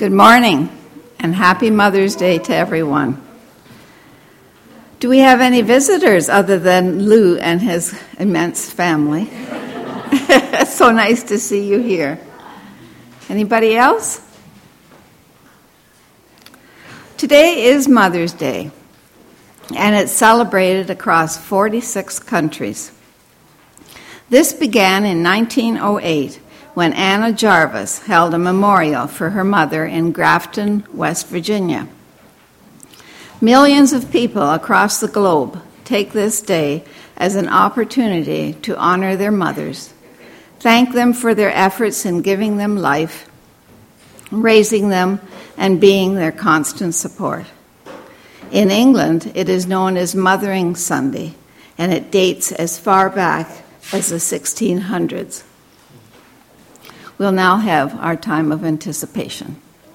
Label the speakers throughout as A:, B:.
A: Good morning, and happy Mother's Day to everyone. Do we have any visitors other than Lou and his immense family? It's so nice to see you here. Anybody else? Today is Mother's Day, and it's celebrated across 46 countries. This began in 1908 when Anna Jarvis held a memorial for her mother in Grafton, West Virginia. Millions of people across the globe take this day as an opportunity to honor their mothers, thank them for their efforts in giving them life, raising them, and being their constant support. In England, it is known as Mothering Sunday, and it dates as far back as the 1600s. We'll now have our time of anticipation.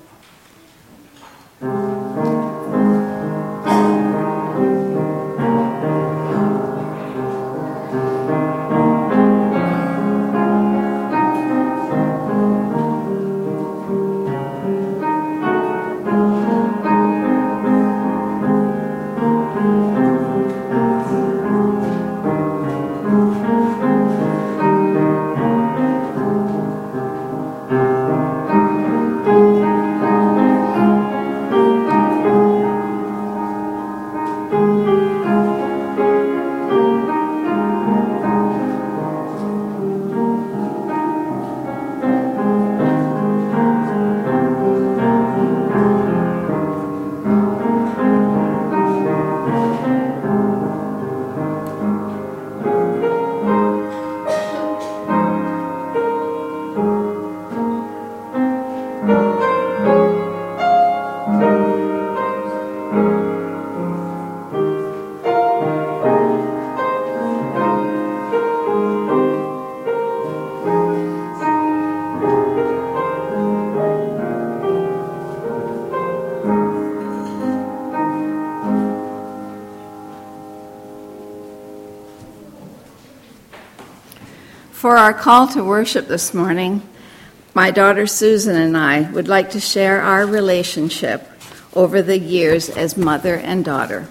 A: For our call to worship this morning, my daughter Susan and I would like to share our relationship over the years as mother and daughter.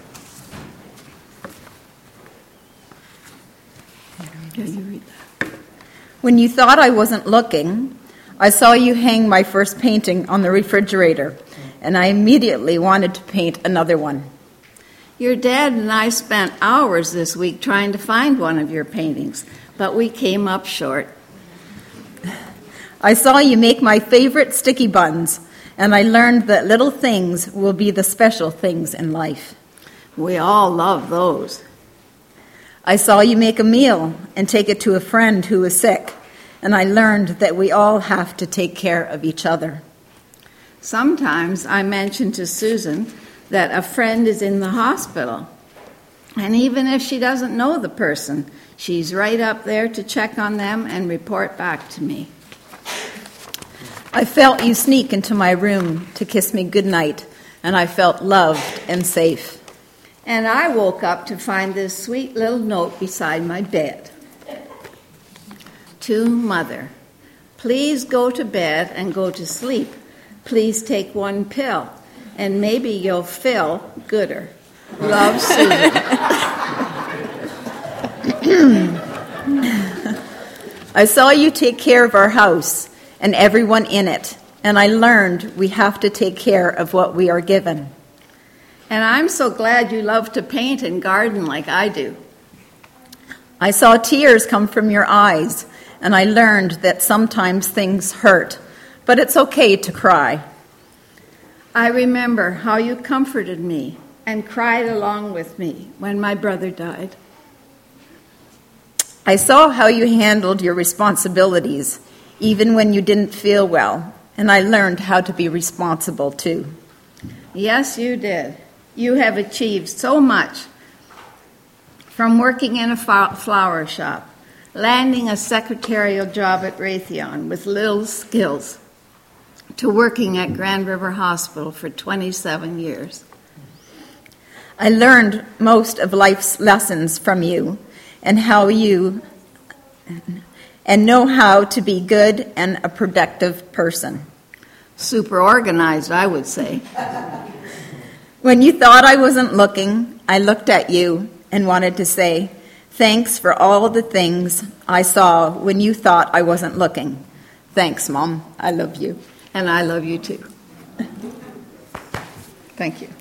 A: Yeah, you read that.
B: When you thought I wasn't looking, I saw you hang my first painting on the refrigerator, and I immediately wanted to paint another one.
A: Your dad and I spent hours this week trying to find one of your paintings, but we came up short.
B: I saw you make my favorite sticky buns, and I learned that little things will be the special things in life.
A: We all love those.
B: I saw you make a meal and take it to a friend who was sick, and I learned that we all have to take care of each other.
A: Sometimes I mention to Susan that a friend is in the hospital, and even if she doesn't know the person, she's right up there to check on them and report back to me.
B: I felt you sneak into my room to kiss me goodnight, and I felt loved and safe.
A: And I woke up to find this sweet little note beside my bed. To Mother, please go to bed and go to sleep. Please take one pill, and maybe you'll feel gooder. Love, Susan.
B: I saw you take care of our house and everyone in it, and I learned we have to take care of what we are given.
A: And I'm so glad you love to paint and garden like I do.
B: I saw tears come from your eyes, and I learned that sometimes things hurt, but it's okay to cry.
A: I remember how you comforted me and cried along with me when my brother died.
B: I saw how you handled your responsibilities, even when you didn't feel well, and I learned how to be responsible too.
A: Yes, you did. You have achieved so much, from working in a flower shop, landing a secretarial job at Raytheon with little skills, to working at Grand River Hospital for 27 years.
B: I learned most of life's lessons from you and know how to be good and a productive person.
A: Super organized, I would say.
B: When you thought I wasn't looking, I looked at you and wanted to say, thanks for all the things I saw when you thought I wasn't looking. Thanks, Mom. I love you.
A: And I love you too. Thank you.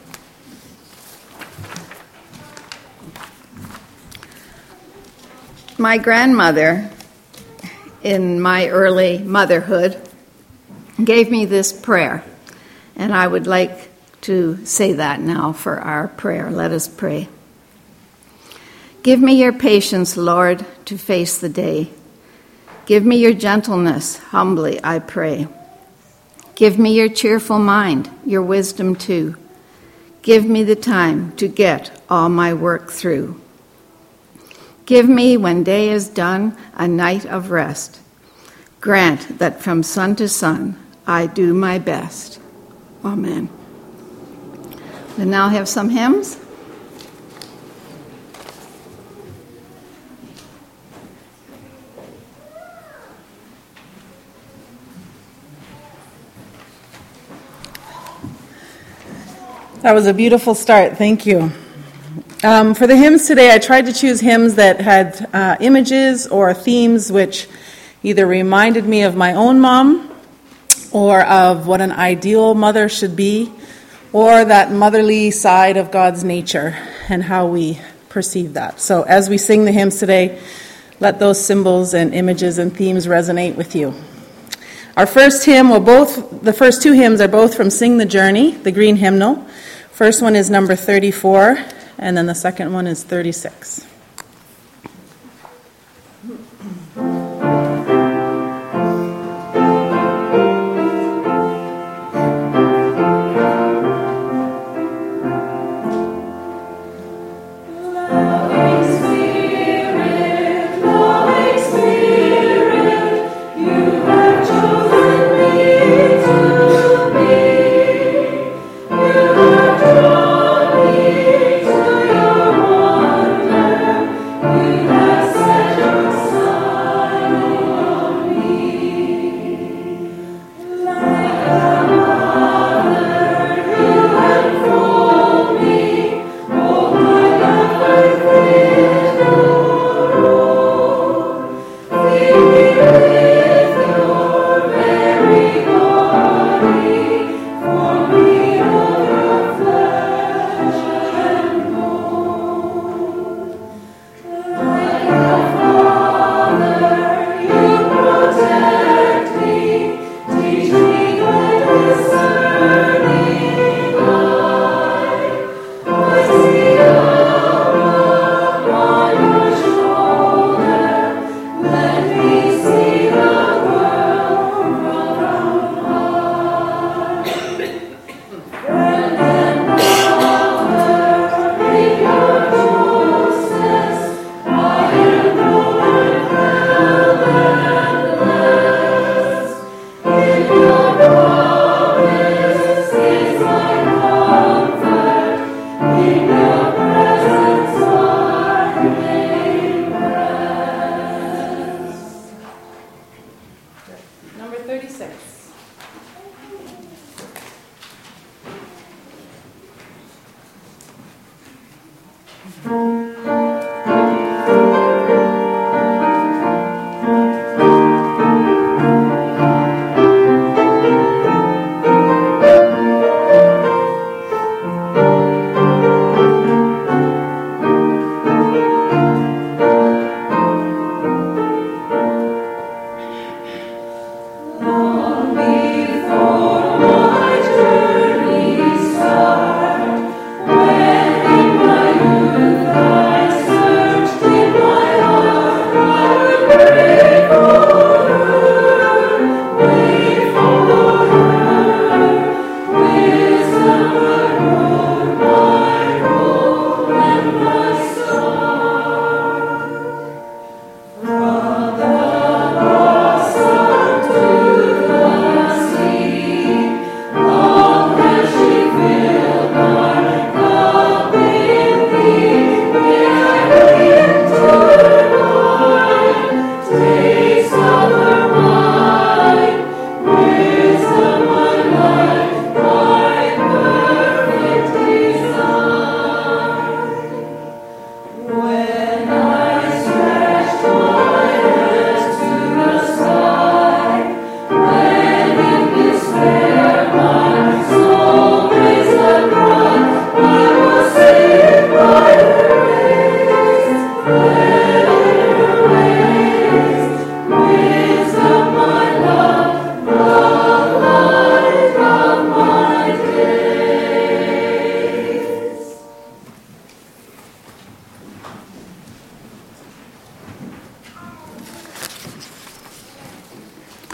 A: My grandmother, in my early motherhood, gave me this prayer, and I would like to say that now for our prayer. Let us pray. Give me your patience, Lord, to face the day. Give me your gentleness, humbly I pray. Give me your cheerful mind, your wisdom too. Give me the time to get all my work through. Give me, when day is done, a night of rest. Grant that from sun to sun I do my best. Amen. We now have some hymns.
C: That was a beautiful start. Thank you. For the hymns today, I tried to choose hymns that had images or themes which either reminded me of my own mom or of what an ideal mother should be, or that motherly side of God's nature and how we perceive that. So as we sing the hymns today, let those symbols and images and themes resonate with you. Our first hymn, the first two hymns are both from Sing the Journey, the green hymnal. First one is number 34, and then the second one is 36.
D: Your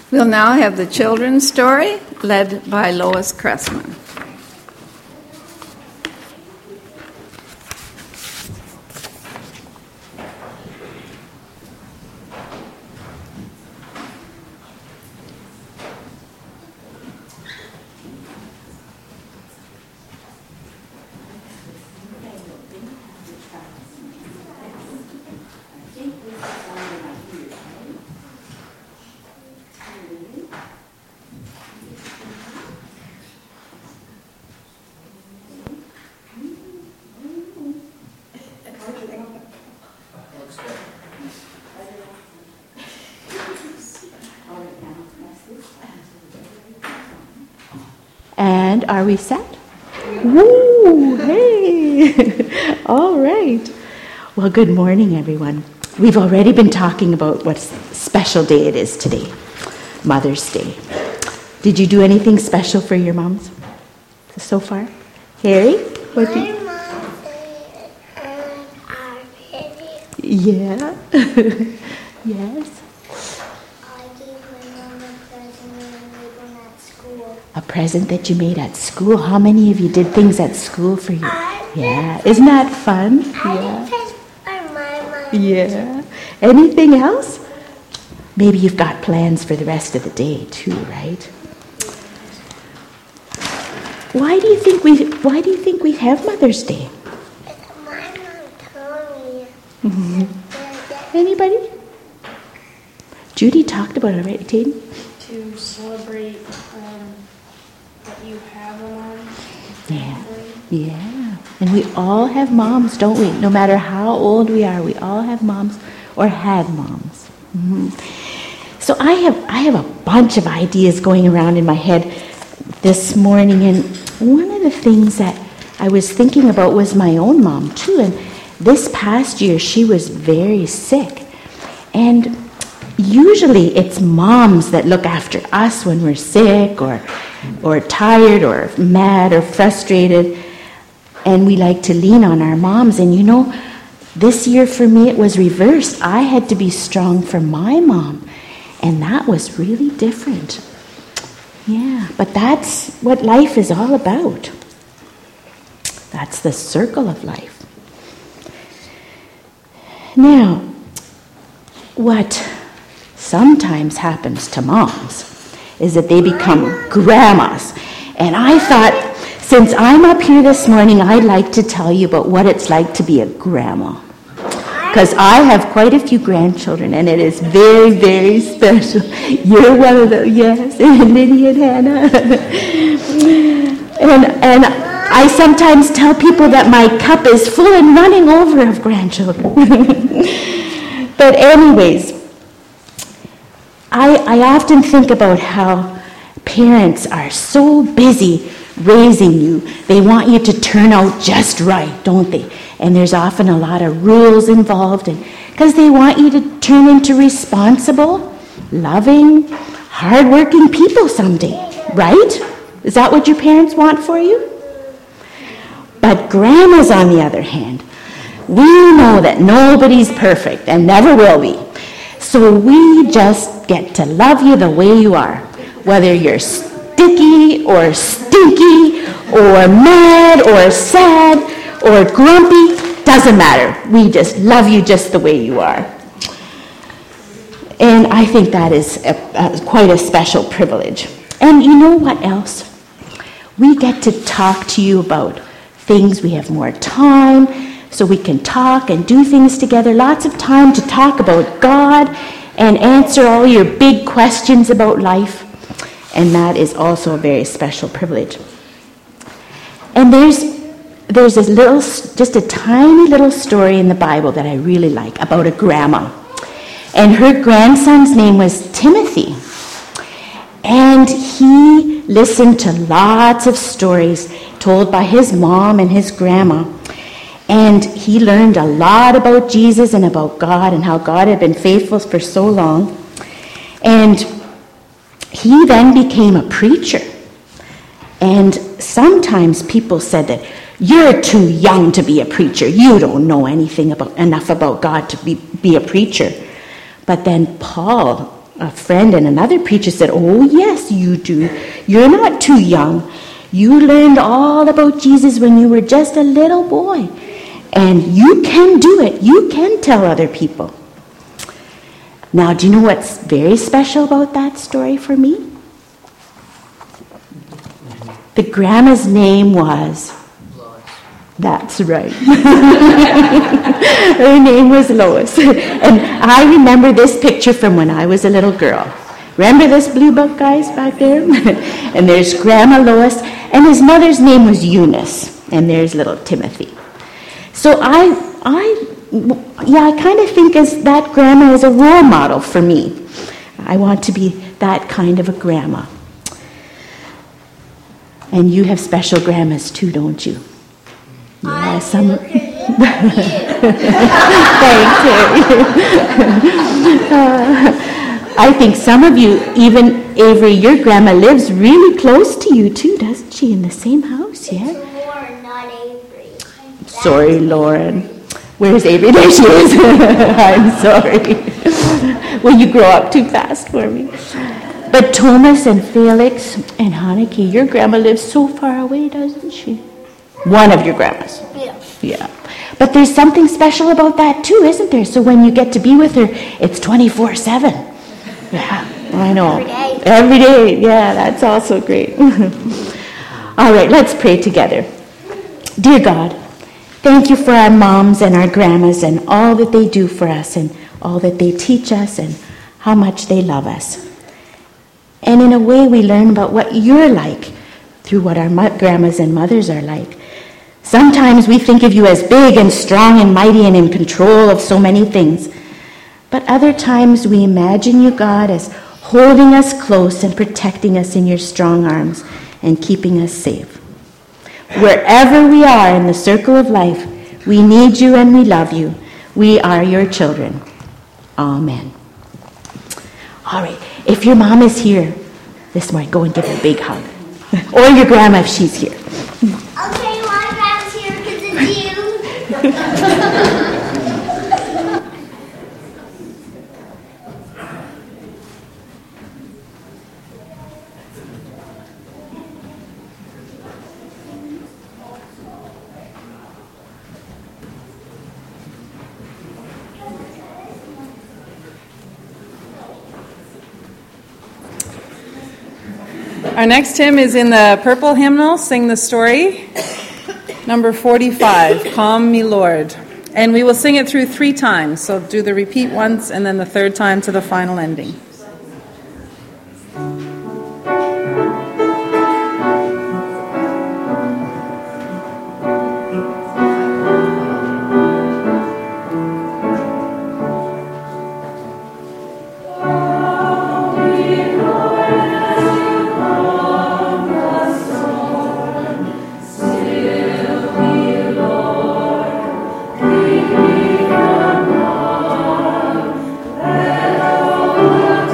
A: We'll now have the children's story, led by Lois Cressman.
D: And are we set? Woo! Hey! All right. Well, good morning, everyone. We've already been talking about what special day it is today, Mother's Day. Did you do anything special for your moms so far? Harry? What did you...
E: My mom said our pity.
D: Yeah. Yes.
E: I gave my mom a present when I made one at school.
D: A present that you made at school. How many of you did things at school for you?
E: I
D: Yeah. Isn't that fun?
E: I did things for my mom.
D: Yeah. Anything else? Maybe you've got plans for the rest of the day too, right? Why do you think we have Mother's Day?
E: My mom told me.
D: Anybody? Judy talked about it, right, Taden?
F: To celebrate that you have a mom.
D: Yeah. Yeah. And we all have moms, don't we? No matter how old we are, we all have moms or had moms. So I have a bunch of ideas going around in my head this morning, and one of the things that I was thinking about was my own mom too. And this past year she was very sick, and usually it's moms that look after us when we're sick or tired or mad or frustrated, and we like to lean on our moms. And you know, this year for me it was reversed. I had to be strong for my mom, and that was really different. Yeah, but that's what life is all about. That's the circle of life. Now, what sometimes happens to moms is that they become grandmas. And I thought, since I'm up here this morning, I'd like to tell you about what it's like to be a grandma. Because I have quite a few grandchildren, and it is very, very special. You're one of them, yes, and Lydia and Hannah. and I sometimes tell people that my cup is full and running over of grandchildren. But anyways, I often think about how parents are so busy raising you. They want you to turn out just right, don't they? And there's often a lot of rules involved, and because they want you to turn into responsible, loving, hardworking people someday, right? Is that what your parents want for you? But grandmas, on the other hand, we know that nobody's perfect and never will be. So we just get to love you the way you are, whether you're sticky or stinky or mad or sad or grumpy, doesn't matter. We just love you just the way you are. And I think that is quite a special privilege. And you know what else? We get to talk to you about things. We have more time, so we can talk and do things together. Lots of time to talk about God and answer all your big questions about life. And that is also a very special privilege. And there's just a tiny little story in the Bible that I really like about a grandma. And her grandson's name was Timothy. And he listened to lots of stories told by his mom and his grandma. And he learned a lot about Jesus and about God and how God had been faithful for so long. And he then became a preacher. And sometimes people said that, you're too young to be a preacher. You don't know anything enough about God to be a preacher. But then Paul a friend and another preacher said, "Oh, yes, you do. You're not too young. You learned all about Jesus when you were just a little boy. And you can do it. You can tell other people." Now, do you know what's very special about that story for me? The grandma's name was... That's right. Her name was Lois. And I remember this picture from when I was a little girl. Remember this blue book, guys, back there? And there's Grandma Lois, and his mother's name was Eunice. And there's little Timothy. So I kind of think as that grandma is a role model for me. I want to be that kind of a grandma. And you have special grandmas too, don't you? Yeah, some. Thanks, Harry. I think some of you, even Avery, your grandma lives really close to you too, doesn't she? In the same house, yeah?
E: It's Lauren, not Avery.
D: Sorry, Lauren. Where's Avery? There she is. I'm sorry. Well, you grow up too fast for me. But Thomas and Felix and Haneke, your grandma lives so far away, doesn't she? One of your grandmas. Yeah. But there's something special about that too, isn't there? So when you get to be with her, it's 24/7. Yeah, I know. Every day. Yeah, that's also great. All right, let's pray together. Dear God, thank you for our moms and our grandmas and all that they do for us and all that they teach us and how much they love us. And in a way, we learn about what you're like through what our grandmas and mothers are like. Sometimes we think of you as big and strong and mighty and in control of so many things. But other times we imagine you, God, as holding us close and protecting us in your strong arms and keeping us safe. Wherever we are in the circle of life, we need you and we love you. We are your children. Amen. All right, if your mom is here this morning, go and give her a big hug. Or your grandma if she's here.
E: Okay, my grandma's here because it's you.
C: Our next hymn is in the purple hymnal, Sing the Story, number 45, Calm Me Lord. And we will sing it through 3 times, so do the repeat once and then the 3rd time to the final ending.
G: Oh,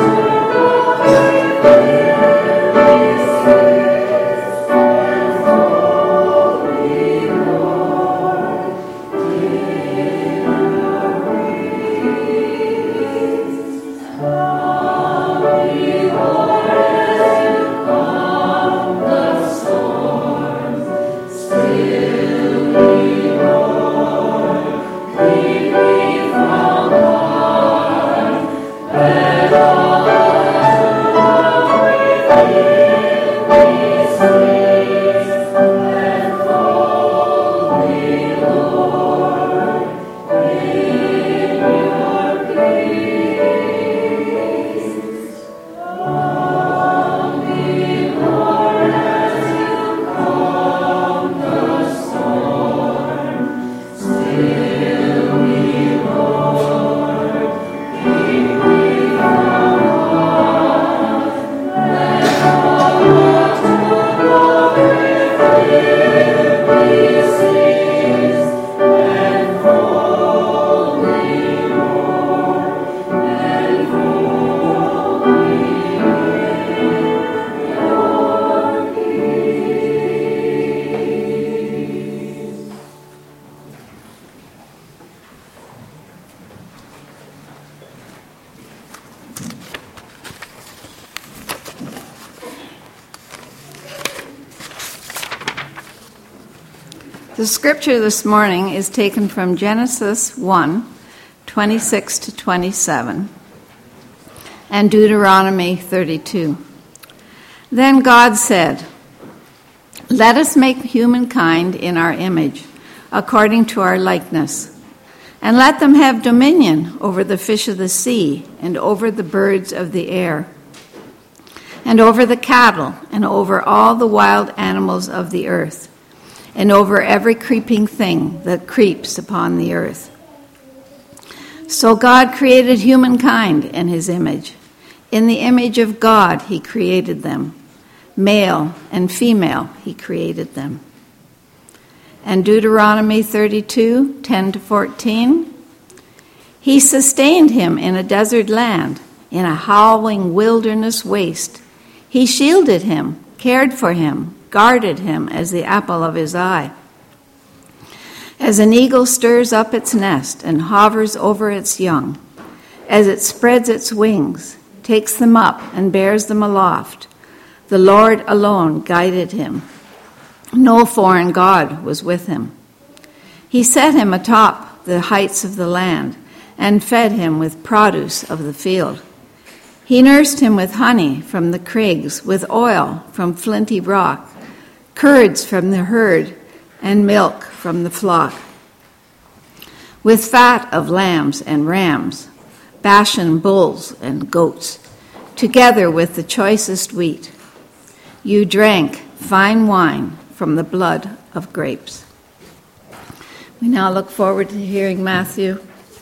A: The scripture this morning is taken from Genesis 1, 26 to 27, and Deuteronomy 32. Then God said, "Let us make humankind in our image, according to our likeness, and let them have dominion over the fish of the sea, and over the birds of the air, and over the cattle, and over all the wild animals of the earth, and over every creeping thing that creeps upon the earth." So God created humankind in his image. In the image of God he created them. Male and female he created them. And Deuteronomy 32, 10 to 14. He sustained him in a desert land, in a howling wilderness waste. He shielded him, cared for him, guarded him as the apple of his eye. As an eagle stirs up its nest and hovers over its young, as it spreads its wings, takes them up and bears them aloft, the Lord alone guided him. No foreign god was with him. He set him atop the heights of the land and fed him with produce of the field. He nursed him with honey from the crags, with oil from flinty rock, curds from the herd, and milk from the flock, with fat of lambs and rams, Bashan bulls and goats, together with the choicest wheat. You drank fine wine from the blood of grapes. We now look forward to hearing Matthew.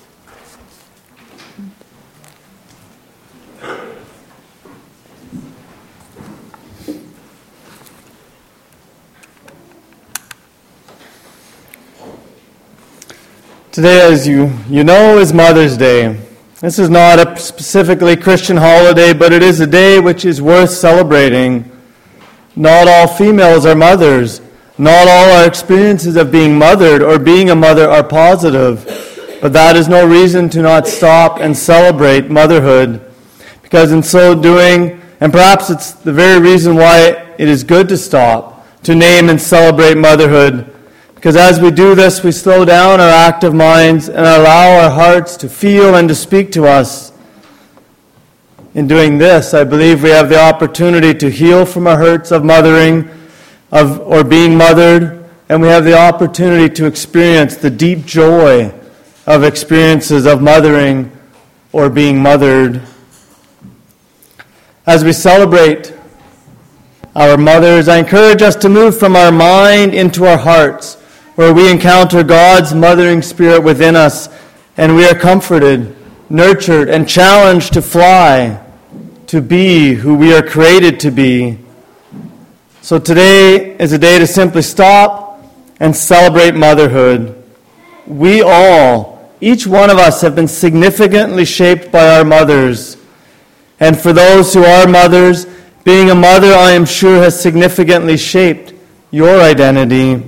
G: Today, as you know, is Mother's Day. This is not a specifically Christian holiday, but it is a day which is worth celebrating. Not all females are mothers. Not all our experiences of being mothered or being a mother are positive. But that is no reason to not stop and celebrate motherhood. Because in so doing, and perhaps it's the very reason why it is good to stop, to name and celebrate motherhood. Because as we do this, we slow down our active minds and allow our hearts to feel and to speak to us. In doing this, I believe we have the opportunity to heal from our hurts of mothering, or being mothered, and we have the opportunity to experience the deep joy of experiences of mothering or being mothered. As we celebrate our mothers, I encourage us to move from our mind into our hearts, where we encounter God's mothering spirit within us, and we are comforted, nurtured, and challenged to fly, to be who we are created to be. So today is a day to simply stop and celebrate motherhood. We all, each one of us, have been significantly shaped by our mothers. And for those who are mothers, being a mother, I am sure, has significantly shaped your identity.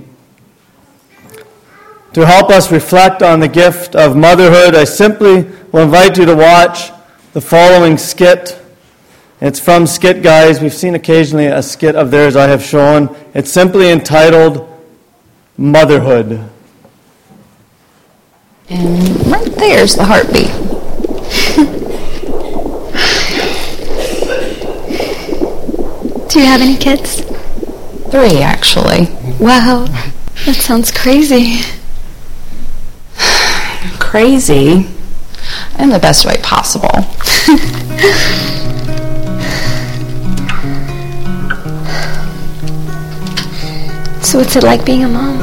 G: To help us reflect on the gift of motherhood, I simply will invite you to watch the following skit. It's from Skit Guys. We've seen occasionally a skit of theirs I have shown. It's simply entitled Motherhood.
H: And right there's the heartbeat.
I: Do you have any kids?
H: 3, actually.
I: Wow, that sounds crazy.
H: Crazy in the best way possible.
I: So what's it like being a mom?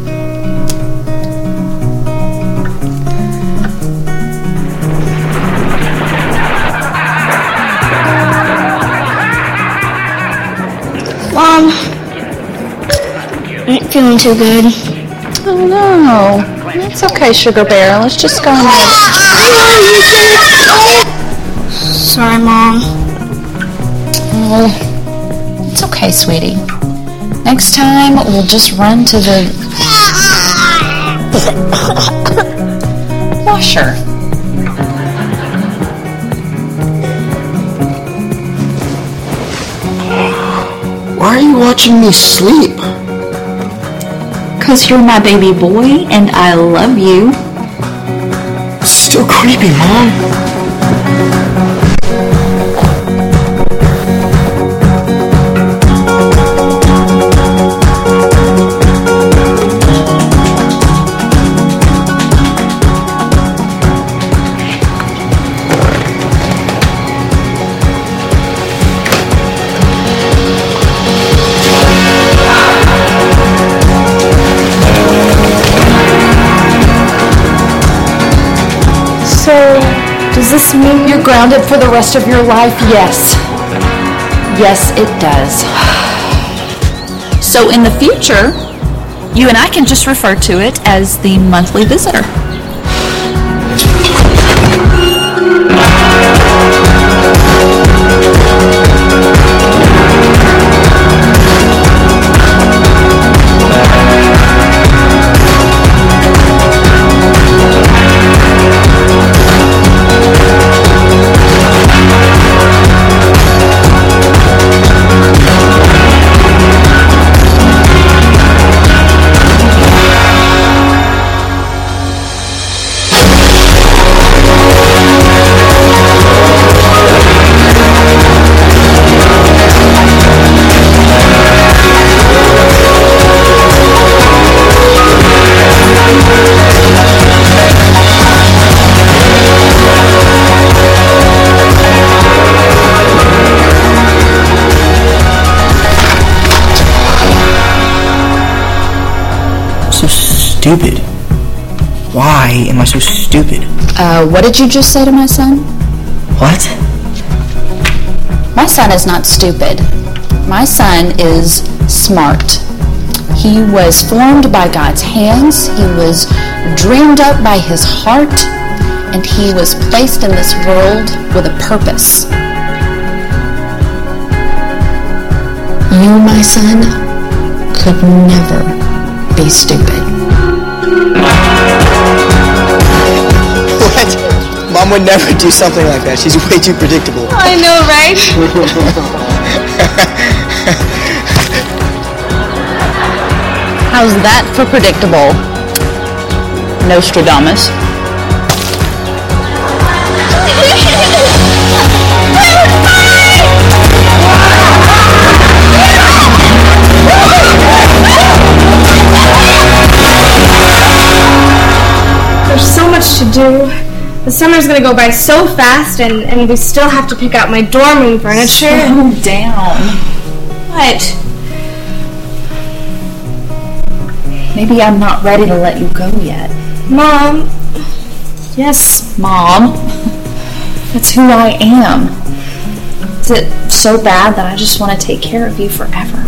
E: Mom, I ain't feeling too good.
H: Oh no. It's okay, Sugar Bear. Let's just go ahead.
E: Sorry, Mom.
H: Oh, it's okay, sweetie. Next time, we'll just run to the washer.
J: Why are you watching me sleep?
D: because you're my baby boy and I love you.
J: Still creepy, Mom.
H: Does this mean you're grounded for the rest of your life? Yes. Yes, it does.
D: So in the future, you and I can just refer to it as the monthly visitor.
J: Stupid. Why am I so stupid?
H: What did you just say to my son?
J: What?
H: My son is not stupid. My son is smart. He was formed by God's hands. He was dreamed up by his heart. And he was placed in this world with a purpose. You, my son, could never be stupid.
J: What? Mom would never do something like that. She's way too predictable.
I: I know, right?
D: How's that for predictable, Nostradamus?
F: There's so much to do. The summer's gonna go by so fast, and we still have to pick out my dorm room furniture.
D: Slow down.
F: What?
H: Maybe I'm not ready to let you go yet.
F: Mom.
H: Yes, Mom. That's who I am. Is it so bad that I just want to take care of you forever?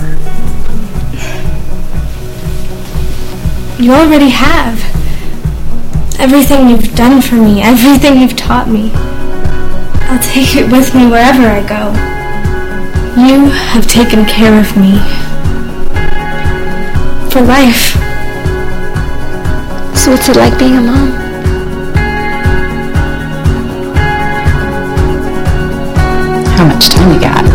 F: You already have. Everything you've done for me, everything you've taught me. I'll take it with me wherever I go. You have taken care of me. For life.
I: So what's it like being a mom?
H: How much time you got?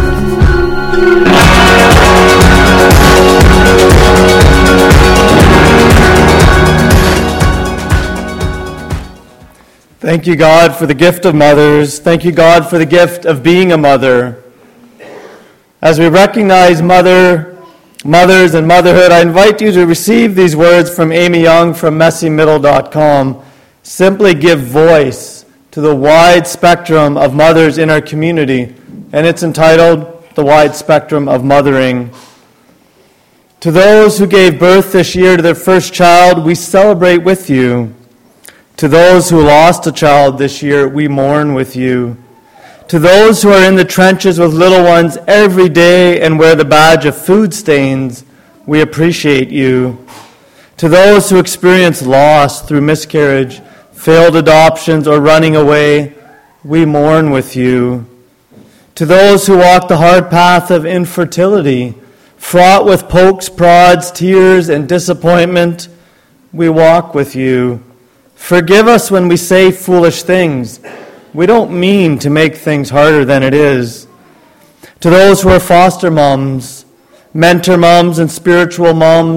G: Thank you, God, for the gift of mothers. Thank you, God, for the gift of being a mother. As we recognize mothers and motherhood, I invite you to receive these words from Amy Young from messymiddle.com. Simply give voice to the wide spectrum of mothers in our community, and it's entitled The Wide Spectrum of Mothering. To those who gave birth this year to their first child, we celebrate with you. To those who lost a child this year, we mourn with you. To those who are in the trenches with little ones every day and wear the badge of food stains, we appreciate you. To those who experience loss through miscarriage, failed adoptions, or running away, we mourn with you. To those who walk the hard path of infertility, fraught with pokes, prods, tears, and disappointment, we walk with you. Forgive us when we say foolish things. We don't mean to make things harder than it is. To those who are foster moms, mentor moms, and spiritual moms,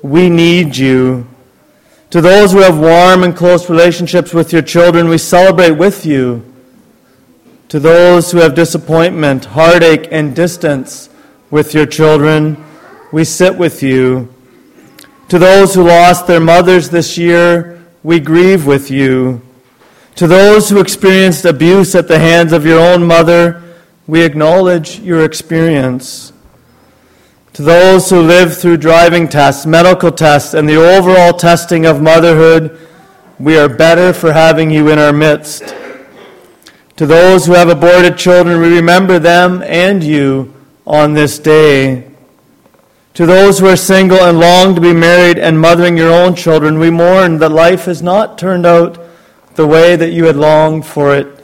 G: we need you. To those who have warm and close relationships with your children, we celebrate with you. To those who have disappointment, heartache, and distance with your children, we sit with you. To those who lost their mothers this year, we grieve with you. To those who experienced abuse at the hands of your own mother, we acknowledge your experience. To those who lived through driving tests, medical tests, and the overall testing of motherhood, we are better for having you in our midst. To those who have aborted children, we remember them and you on this day. To those who are single and long to be married and mothering your own children, we mourn that life has not turned out the way that you had longed for it.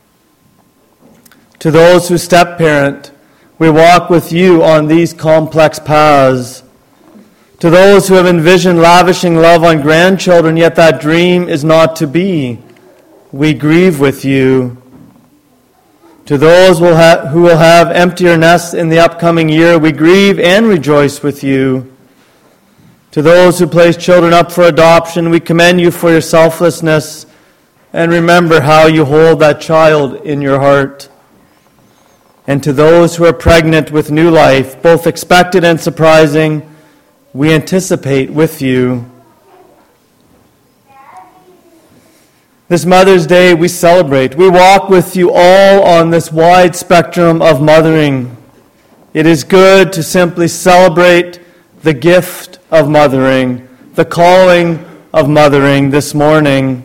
G: To those who step-parent, we walk with you on these complex paths. To those who have envisioned lavishing love on grandchildren, yet that dream is not to be, we grieve with you. To those who will have emptier nests in the upcoming year, we grieve and rejoice with you. To those who place children up for adoption, we commend you for your selflessness and remember how you hold that child in your heart. And to those who are pregnant with new life, both expected and surprising, we anticipate with you. This Mother's Day we celebrate. We walk with you all on this wide spectrum of mothering. It is good to simply celebrate the gift of mothering, the calling of mothering this morning.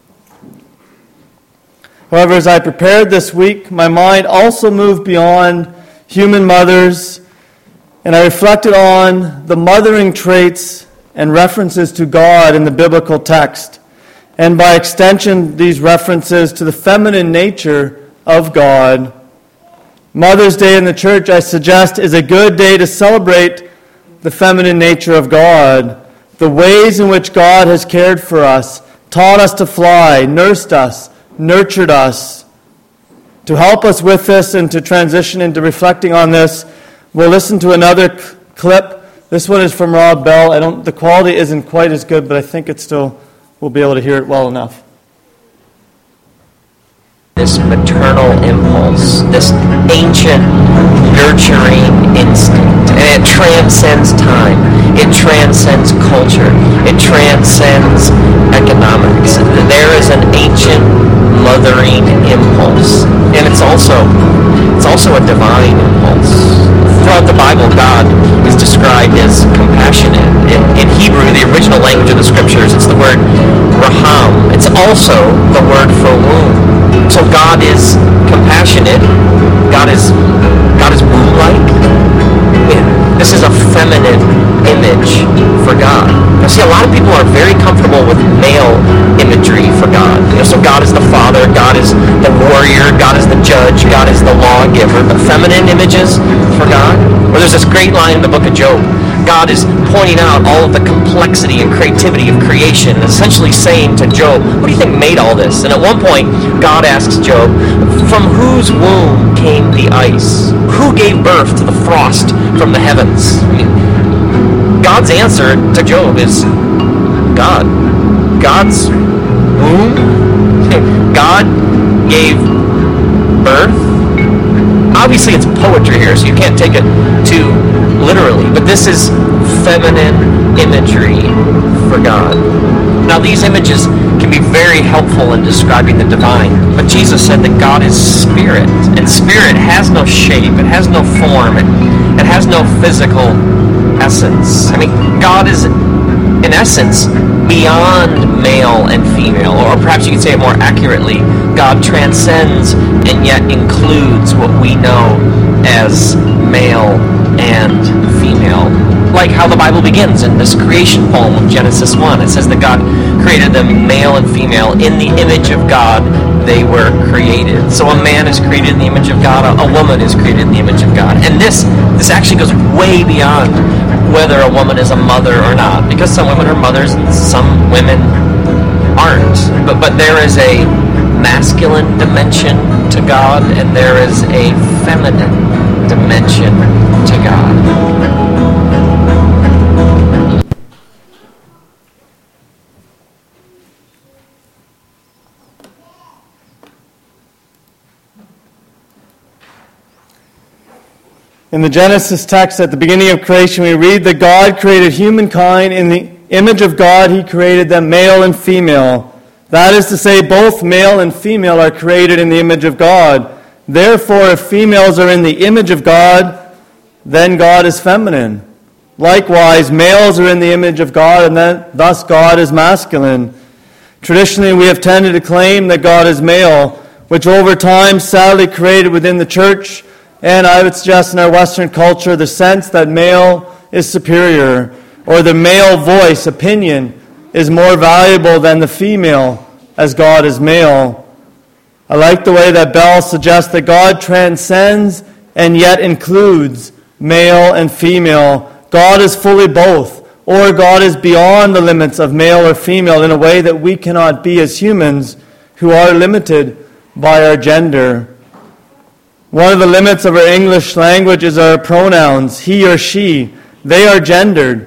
G: However, as I prepared this week, my mind also moved beyond human mothers, and I reflected on the mothering traits and references to God in the biblical text, and by extension, these references to the feminine nature of God. Mother's Day in the church, I suggest, is a good day to celebrate the feminine nature of God, the ways in which God has cared for us, taught us to fly, nursed us, nurtured us. To help us with this and to transition into reflecting on this, we'll listen to another clip. This one is from Rob Bell. The quality isn't quite as good, but I think we'll be able to hear it well enough.
K: This maternal impulse, this ancient nurturing instinct, and it transcends time, it transcends culture, it transcends economics. There is an ancient mothering impulse, and it's also a divine impulse. Throughout the Bible, God is described as compassionate. In Hebrew, the original language of the Scriptures, it's the word raham. It's also the word for womb. So God is compassionate. God is womb-like. This is a feminine image for God. Now, see, a lot of people are very comfortable with male imagery for God. So God is the father, God is the warrior, God is the judge, God is the lawgiver. The feminine images for God, where there's this great line in the book of Job. God is pointing out all of the complexity and creativity of creation, essentially saying to Job, what do you think made all this? And at one point, God asks Job, from whose womb came the ice? Who gave birth to the frost from the heavens? I mean, God's answer to Job is God. God's womb? God gave birth? Obviously, it's poetry here, so you can't take it too literally, but this is feminine imagery for God. Now, these images can be very helpful in describing the divine, but Jesus said that God is spirit, and spirit has no shape, it has no form, it has no physical essence. I mean, God is, in essence, beyond male and female, or perhaps you could say it more accurately, God transcends and yet includes what we know as male and female. Like how the Bible begins in this creation poem of Genesis 1. It says that God created them male and female. In the image of God, they were created. So a man is created in the image of God. A woman is created in the image of God. And this actually goes way beyond whether a woman is a mother or not. Because some women are mothers and some women aren't. But there is a masculine dimension to God and there is a feminine dimension to God.
G: In the Genesis text at the beginning of creation, we read that God created humankind in the image of God. He created them male and female. That is to say, both male and female are created in the image of God. Therefore, if females are in the image of God, then God is feminine. Likewise, males are in the image of God, and thus God is masculine. Traditionally, we have tended to claim that God is male, which over time sadly created within the church, and I would suggest in our Western culture, the sense that male is superior, or the male voice, opinion, is more valuable than the female, as God is male. I like the way that Bell suggests that God transcends and yet includes male and female. God is fully both, or God is beyond the limits of male or female in a way that we cannot be as humans who are limited by our gender. One of the limits of our English language is our pronouns, he or she. They are gendered.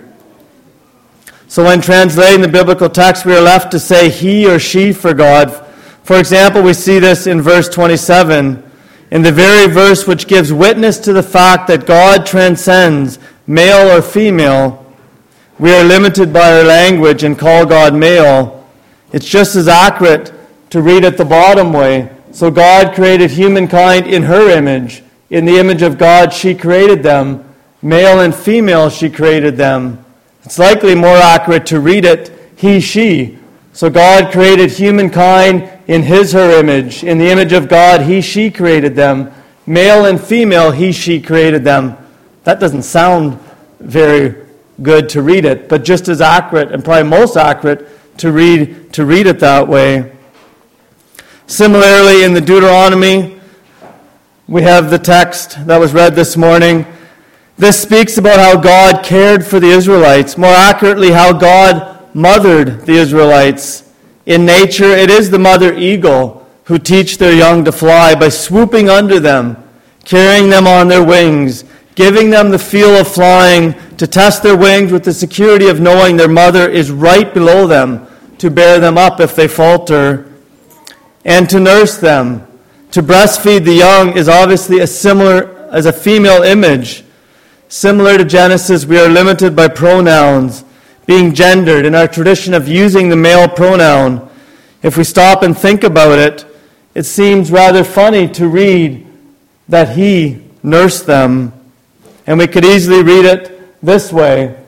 G: So when translating the biblical text, we are left to say he or she for God. For example, we see this in verse 27, in the very verse which gives witness to the fact that God transcends male or female. We are limited by our language and call God male. It's just as accurate to read it the bottom way. So God created humankind in her image. In the image of God, she created them. Male and female, she created them. It's likely more accurate to read it, he, she. So God created humankind in his, her image. In the image of God, he, she created them. Male and female, he, she created them. That doesn't sound very good to read it, but just as accurate, and probably most accurate, to read it that way. Similarly, in the Deuteronomy, we have the text that was read this morning. This speaks about how God cared for the Israelites. More accurately, how God mothered the Israelites. In nature, it is the mother eagle who teach their young to fly by swooping under them, carrying them on their wings, giving them the feel of flying, to test their wings with the security of knowing their mother is right below them to bear them up if they falter, and to nurse them. To breastfeed the young is obviously as a female image. Similar to Genesis, we are limited by pronouns, being gendered, in our tradition of using the male pronoun. If we stop and think about it, it seems rather funny to read that he nursed them. And we could easily read it this way.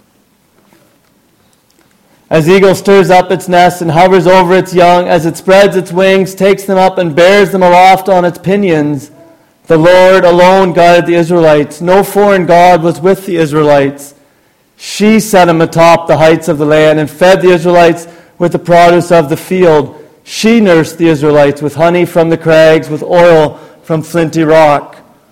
G: As eagle stirs up its nest and hovers over its young, as it spreads its wings, takes them up and bears them aloft on its pinions, the Lord alone guided the Israelites. No foreign god was with the Israelites. She set them atop the heights of the land and fed the Israelites with the produce of the field. She nursed the Israelites with honey from the crags, with oil from flinty rock.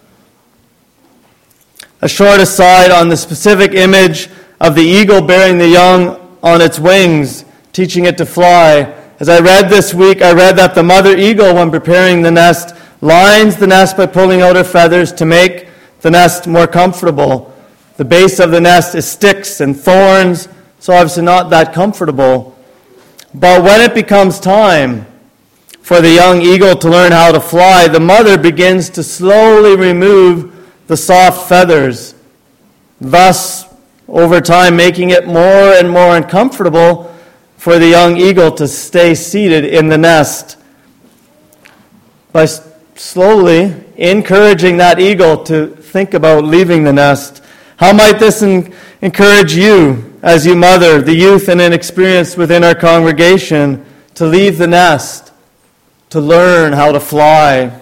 G: A short aside on the specific image of the eagle bearing the young on its wings, teaching it to fly. As I read this week, I read that the mother eagle, when preparing the nest, lines the nest by pulling out her feathers to make the nest more comfortable. The base of the nest is sticks and thorns, so obviously not that comfortable. But when it becomes time for the young eagle to learn how to fly, the mother begins to slowly remove the soft feathers, thus over time making it more and more uncomfortable for the young eagle to stay seated in the nest. By slowly encouraging that eagle to think about leaving the nest. How might this encourage you as you mother the youth and inexperienced within our congregation to leave the nest, to learn how to fly?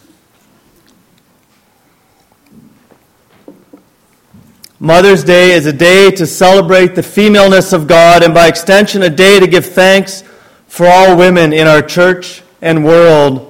G: Mother's Day is a day to celebrate the femaleness of God, and by extension a day to give thanks for all women in our church and world.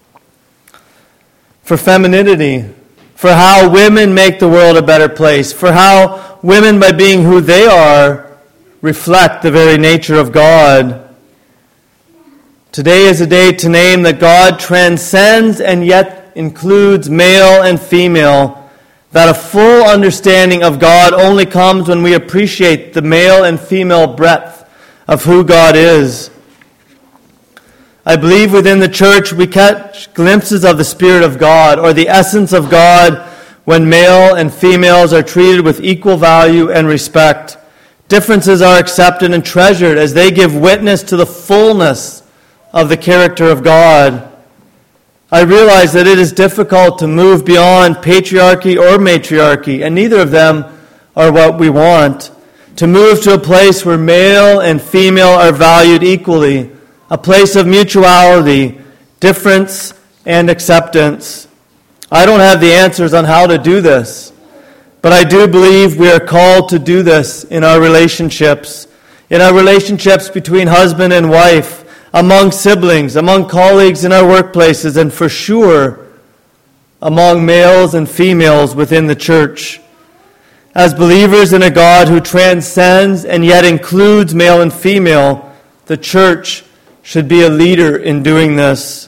G: For femininity, for how women make the world a better place, for how women, by being who they are, reflect the very nature of God. Today is a day to name that God transcends and yet includes male and female, that a full understanding of God only comes when we appreciate the male and female breadth of who God is. I believe within the church we catch glimpses of the Spirit of God, or the essence of God, when male and females are treated with equal value and respect. Differences are accepted and treasured as they give witness to the fullness of the character of God. I realize that it is difficult to move beyond patriarchy or matriarchy, and neither of them are what we want. To move to a place where male and female are valued equally, a place of mutuality, difference, and acceptance. I don't have the answers on how to do this, but I do believe we are called to do this in our relationships between husband and wife, among siblings, among colleagues in our workplaces, and for sure among males and females within the church. As believers in a God who transcends and yet includes male and female, the church should be a leader in doing this.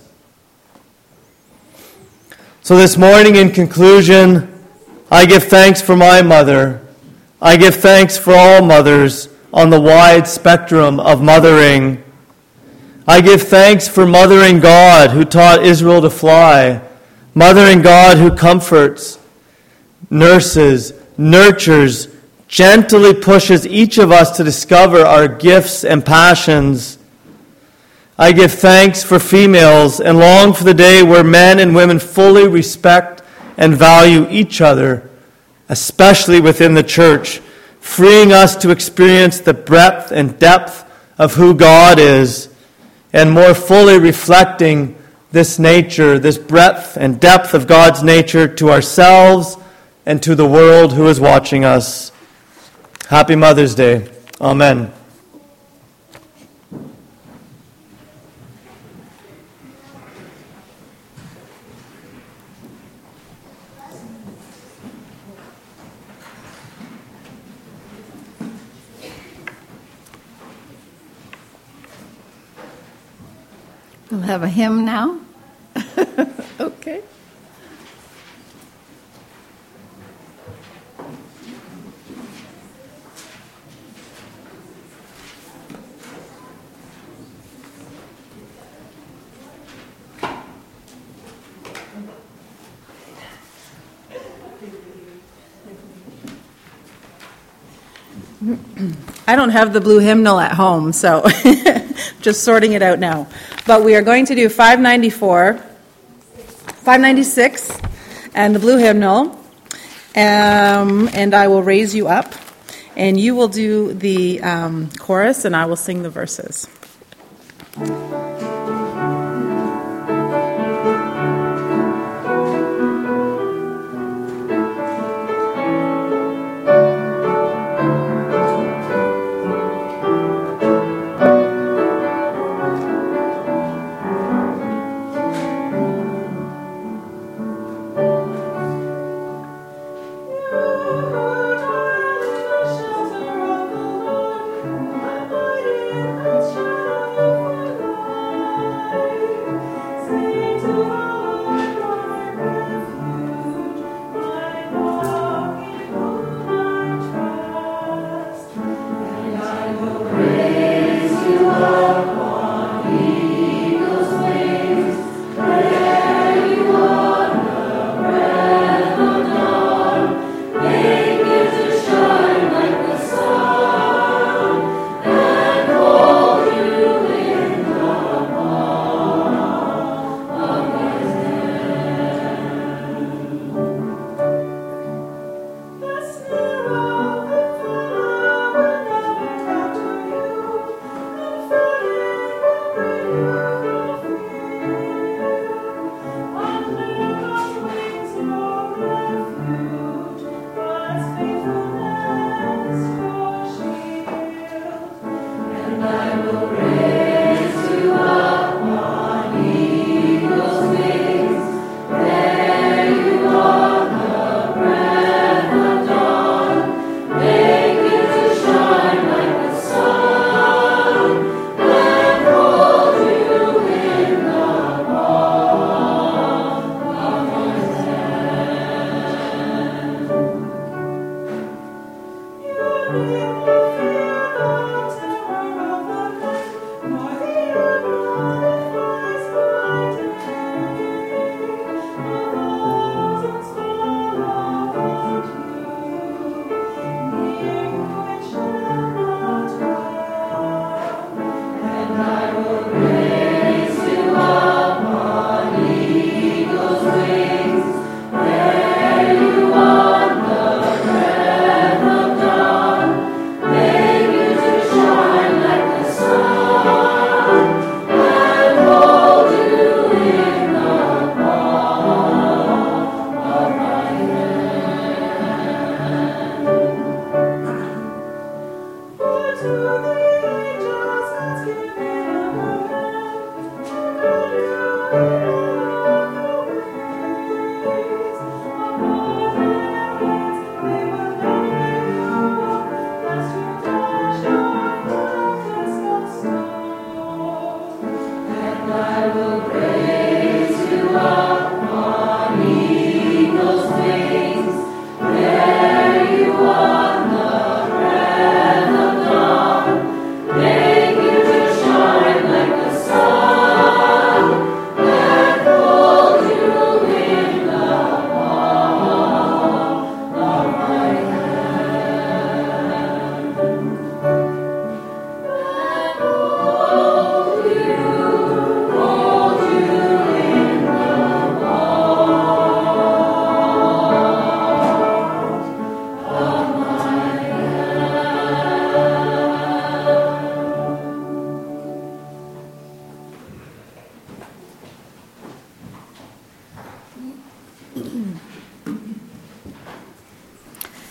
G: So this morning, in conclusion, I give thanks for my mother. I give thanks for all mothers on the wide spectrum of mothering. I give thanks for mothering God who taught Israel to fly, mothering God who comforts, nurses, nurtures, gently pushes each of us to discover our gifts and passions. I give thanks for females and long for the day where men and women fully respect and value each other, especially within the church, freeing us to experience the breadth and depth of who God is, and more fully reflecting this nature, this breadth and depth of God's nature to ourselves and to the world who is watching us. Happy Mother's Day. Amen.
A: We'll have a hymn now. Okay.
C: I don't have the blue hymnal at home, so just sorting it out now. But we are going to do 594, 596, and the blue hymnal. And I will raise you up, and you will do the chorus, and I will sing the verses.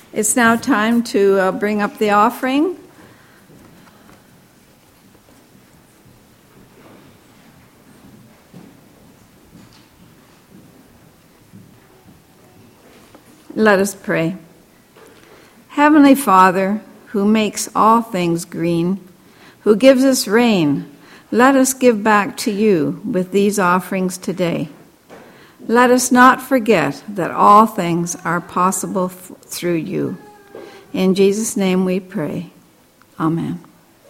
A: It's now time to bring up the offering. Let us pray. Heavenly Father, who makes all things green, who gives us rain, let us give back to you with these offerings today. Let us not forget that all things are possible through you. In Jesus' name we pray. Amen.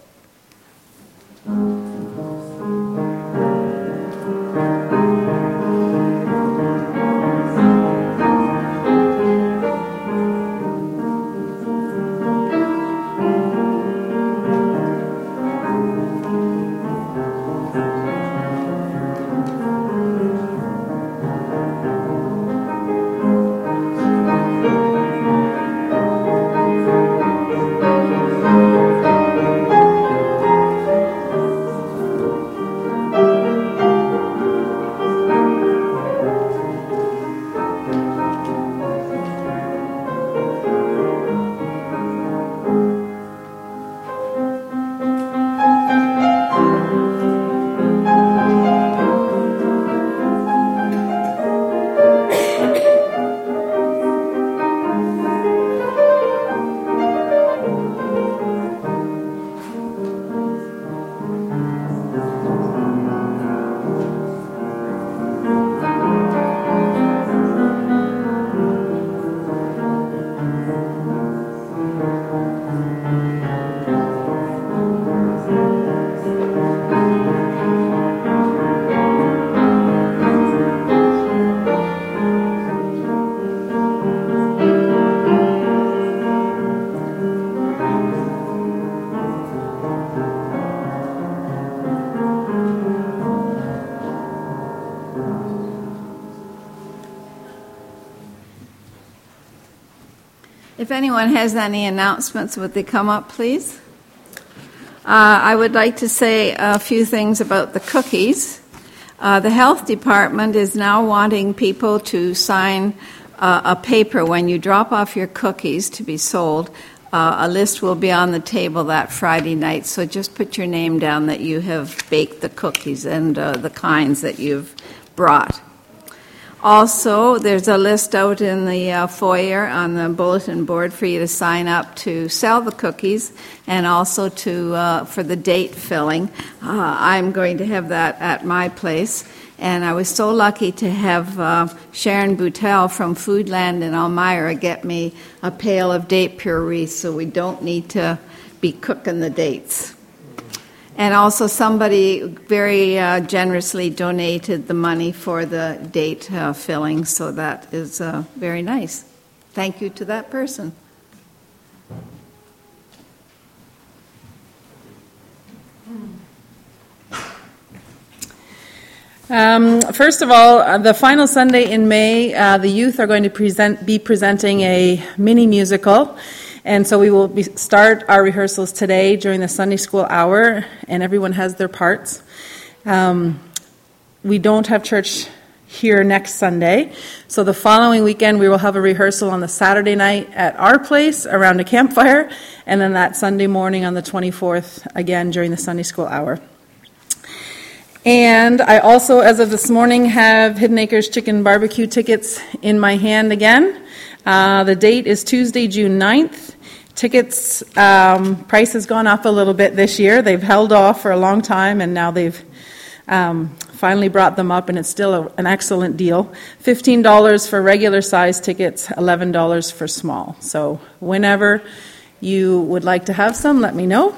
A: If anyone has any announcements, would they come up, please? I would like to say a few things about the cookies. The health department is now wanting people to sign a paper when you drop off your cookies to be sold. A list will be on the table that Friday night, so just put your name down that you have baked the cookies and the kinds that you've brought. Also, there's a list out in the foyer on the bulletin board for you to sign up to sell the cookies and also to for the date filling. I'm going to have that at my place. And I was so lucky to have Sharon Boutel from Foodland in Elmira get me a pail of date puree so we don't need to be cooking the dates. And also somebody very generously donated the money for the date filling, so that is very nice. Thank you to that person.
C: First of all, the final Sunday in May, the youth are going to be presenting a mini musical. And so we will start our rehearsals today during the Sunday school hour, and everyone has their parts. We don't have church here next Sunday, so the following weekend we will have a rehearsal on the Saturday night at our place around a campfire, and then that Sunday morning on the 24th, again during the Sunday school hour. And I also, as of this morning, have Hidden Acres Chicken Barbecue tickets in my hand again. The date is Tuesday, June 9th. Tickets price has gone up a little bit this year. They've held off for a long time, and now they've finally brought them up, and it's still an excellent deal. $15 for regular size tickets, $11 for small. So whenever you would like to have some, let me know.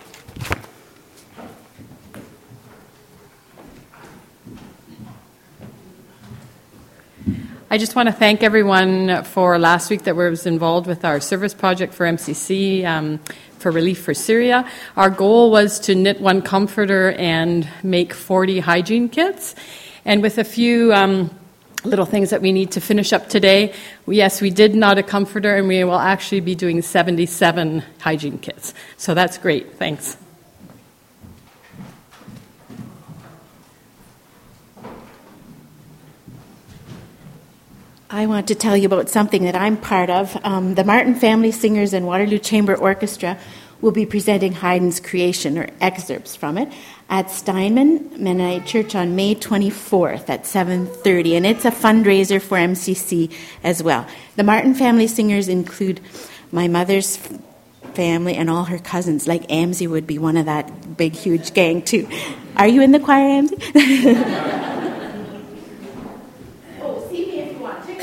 L: I just want to thank everyone for last week that was involved with our service project for MCC for Relief for Syria. Our goal was to knit one comforter and make 40 hygiene kits. And with a few little things that we need to finish up today, yes, we did knot a comforter, and we will actually be doing 77 hygiene kits. So that's great. Thanks.
D: I want to tell you about something that I'm part of. The Martin Family Singers and Waterloo Chamber Orchestra will be presenting Haydn's Creation, or excerpts from it, at Steinman Mennonite Church on May 24th at 7:30, and it's a fundraiser for MCC as well. The Martin Family Singers include my mother's family and all her cousins, like Amzie would be one of that big, huge gang, too. Are you in the choir, Amzie? Oh, see me if you want to.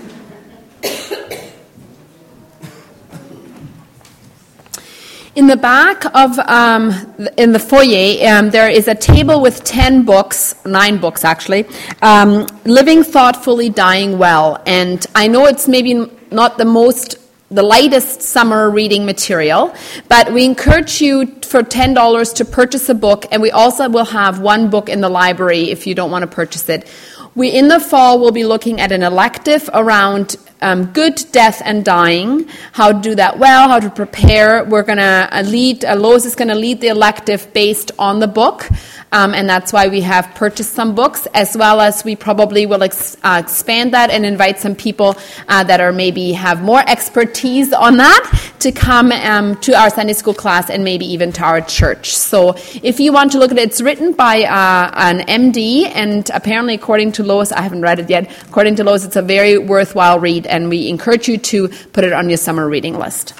M: In the back of, in the foyer, there is a table with 9 books actually, Living Thoughtfully, Dying Well. And I know it's maybe not the lightest summer reading material, but we encourage you for $10 to purchase a book, and we also will have one book in the library if you don't want to purchase it. In the fall, we'll be looking at an elective around good, death, and dying, how to do that well, how to prepare. We're going to Lois is going to lead the elective based on the book, and that's why we have purchased some books, as well as we probably will expand that and invite some people that are maybe have more expertise on that to come to our Sunday school class and maybe even to our church. So if you want to look at it, it's written by an MD, and apparently according to Lois, I haven't read it yet, according to Lois, it's a very worthwhile read, and we encourage you to put it on your summer reading list.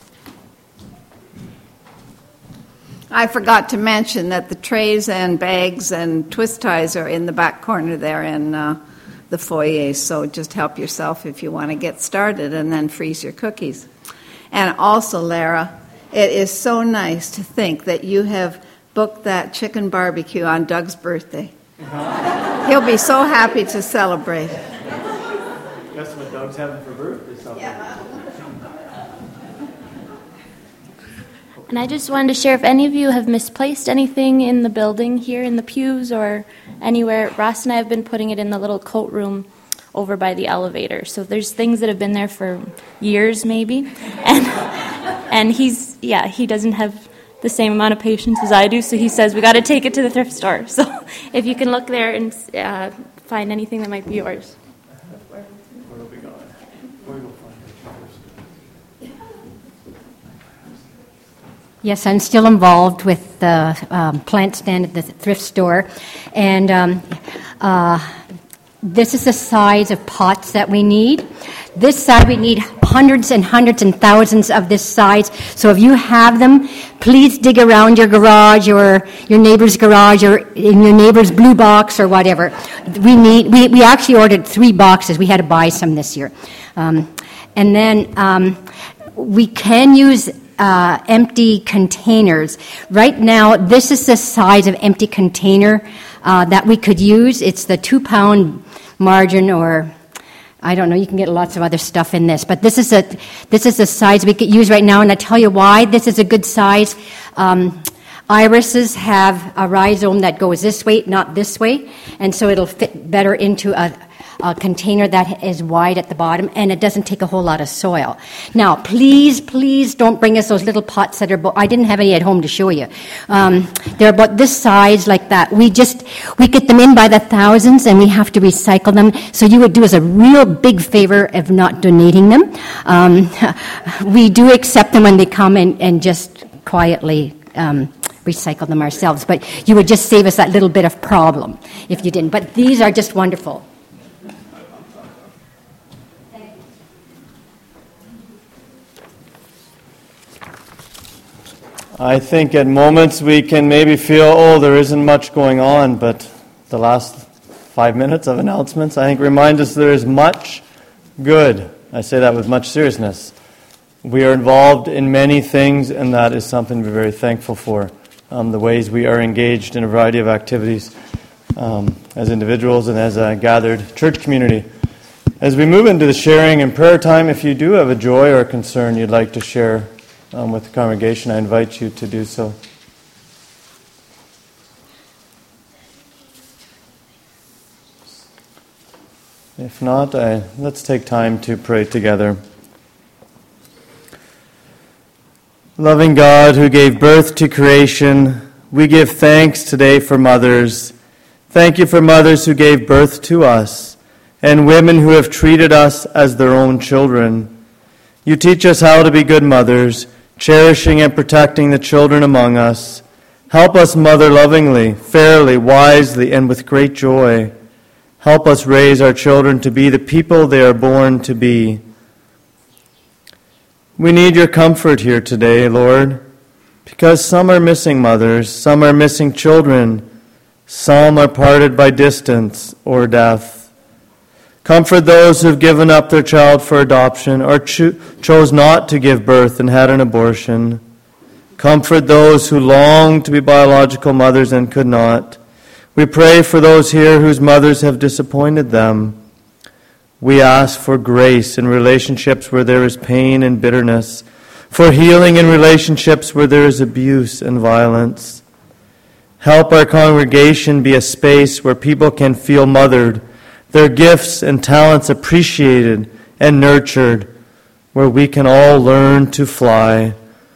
A: I forgot to mention that the trays and bags and twist ties are in the back corner there in the foyer, so just help yourself if you want to get started and then freeze your cookies. And also, Lara, it is so nice to think that you have booked that chicken barbecue on Doug's birthday. He'll be so happy to celebrate.
G: That's what Doug's having for birthday something. Yeah.
I: And I just wanted to share, if any of you have misplaced anything in the building here in the pews or anywhere, Ross and I have been putting it in the little coat room over by the elevator. So there's things that have been there for years maybe. And he doesn't have the same amount of patience as I do, so he says we got to take it to the thrift store. So if you can look there and find anything that might be yours.
N: Yes, I'm still involved with the plant stand at the thrift store, and this is the size of pots that we need. This size, we need hundreds and hundreds and thousands of this size. So if you have them, please dig around your garage or your neighbor's garage or in your neighbor's blue box or whatever. We actually ordered 3 boxes. We had to buy some this year. And then we can use empty containers. Right now, this is the size of empty container that we could use. It's the 2-pound margin, or I don't know. You can get lots of other stuff in this, but this is the size we could use right now. And I tell you why this is a good size. Irises have a rhizome that goes this way, not this way, and so it'll fit better into a container that is wide at the bottom, and it doesn't take a whole lot of soil. Now, please don't bring us those little pots that are, I didn't have any at home to show you. They're about this size, like that. We get them in by the thousands, and we have to recycle them. So you would do us a real big favor of not donating them. We do accept them when they come and just quietly recycle them ourselves. But you would just save us that little bit of problem if you didn't. But these are just wonderful.
G: I think at moments we can maybe feel, there isn't much going on, but the last 5 minutes of announcements, I think, remind us there is much good. I say that with much seriousness. We are involved in many things, and that is something we're very thankful for. The ways we are engaged in a variety of activities as individuals and as a gathered church community. As we move into the sharing and prayer time, if you do have a joy or a concern you'd like to share with the congregation, I invite you to do so. If not, let's take time to pray together. Loving God, who gave birth to creation, we give thanks today for mothers. Thank you for mothers who gave birth to us. and women who have treated us as their own children. You teach us how to be good mothers, cherishing and protecting the children among us. Help us mother lovingly, fairly, wisely, and with great joy. Help us raise our children to be the people they are born to be. We need your comfort here today, Lord, because some are missing mothers, some are missing children, some are parted by distance or death. Comfort those who have given up their child for adoption or chose not to give birth and had an abortion. Comfort those who long to be biological mothers and could not. We pray for those here whose mothers have disappointed them. We ask for grace in relationships where there is pain and bitterness, for healing in relationships where there is abuse and violence. Help our congregation be a space where people can feel mothered, their gifts and talents appreciated and nurtured, where we can all learn to fly.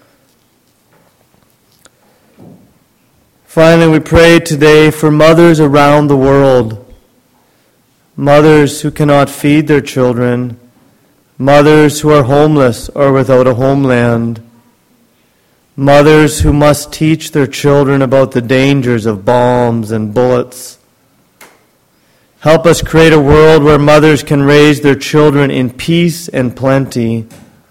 G: Finally, we pray today for mothers around the world, mothers who cannot feed their children, mothers who are homeless or without a homeland, mothers who must teach their children about the dangers of bombs and bullets. Help us create a world where mothers can raise their children in peace and plenty.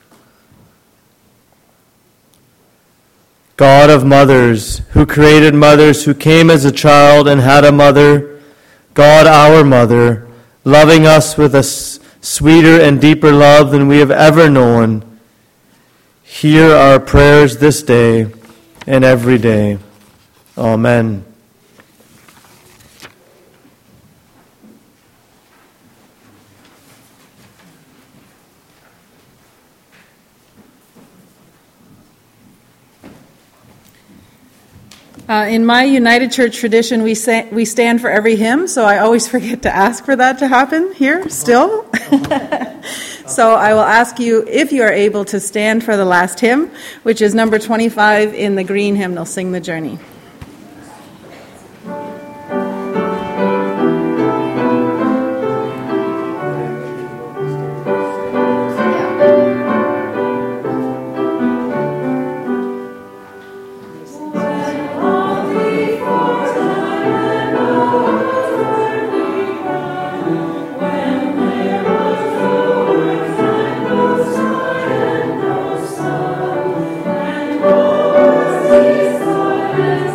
G: God of mothers, who created mothers, who came as a child and had a mother, God our mother, loving us with a sweeter and deeper love than we have ever known, hear our prayers this day and every day. Amen.
C: In my United Church tradition, we stand for every hymn, so I always forget to ask for that to happen here still. So I will ask you, if you are able, to stand for the last hymn, which is number 25 in the green hymnal, Sing the Journey.
O: Yes.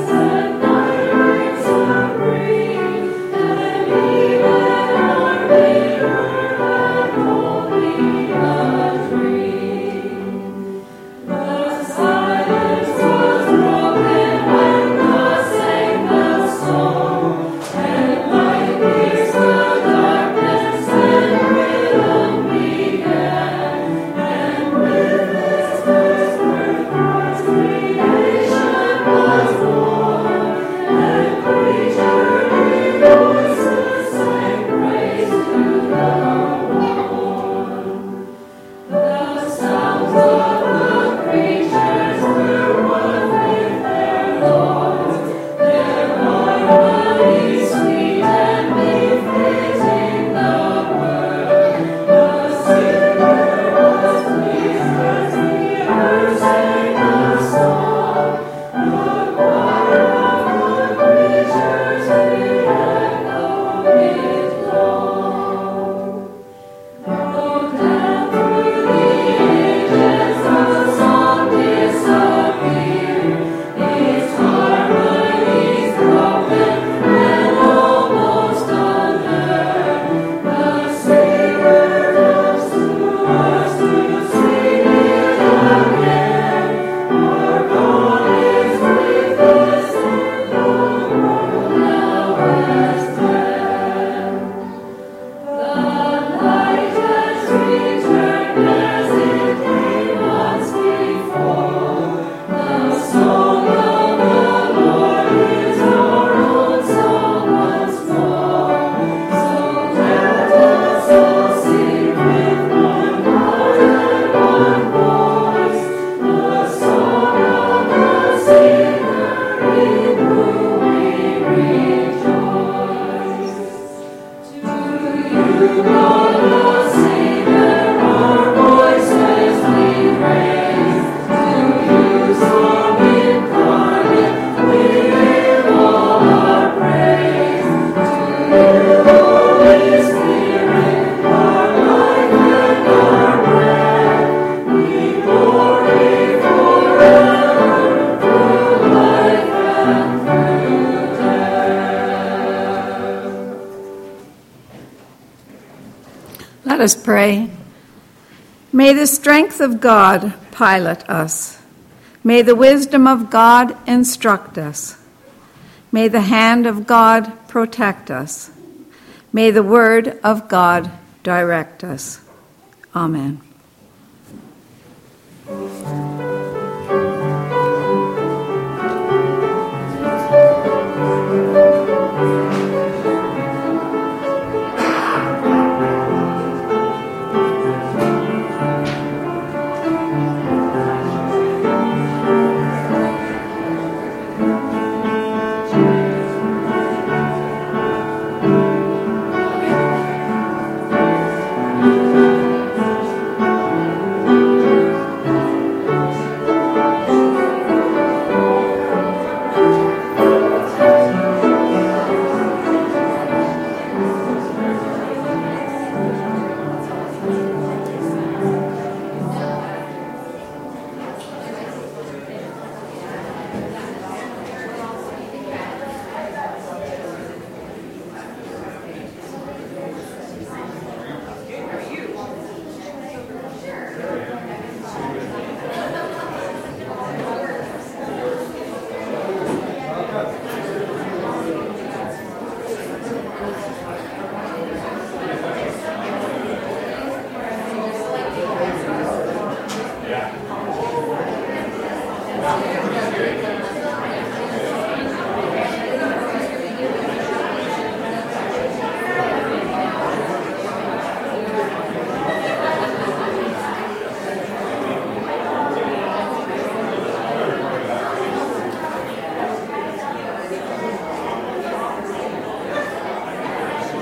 A: Let us pray. May the strength of God pilot us. May the wisdom of God instruct us. May the hand of God protect us. May the word of God direct us. Amen.